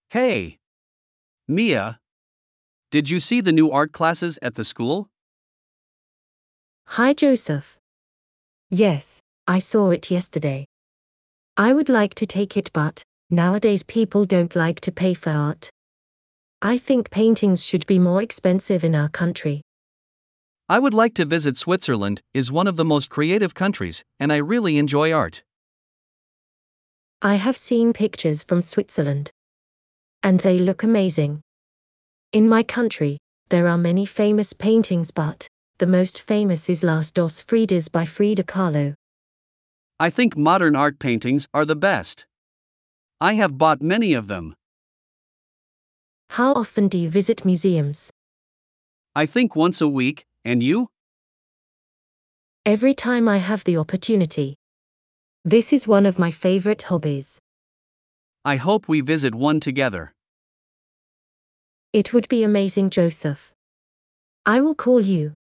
Hey, Mia, did you see the new art classes at the school? Hi, Joseph. Yes, I saw it yesterday. I would like to take it, but nowadays people don't like to pay for art. I think paintings should be more expensive in our country. I would like to visit Switzerland, is one of the most creative countries, and I really enjoy art. I have seen pictures from Switzerland. And they look amazing. In my country, there are many famous paintings, but the most famous is Las Dos Fridas by Frida Kahlo. I think modern art paintings are the best. I have bought many of them. How often do you visit museums? I think once a week, and you? Every time I have the opportunity. This is one of my favorite hobbies. I hope we visit one together. It would be amazing, Joseph. I will call you.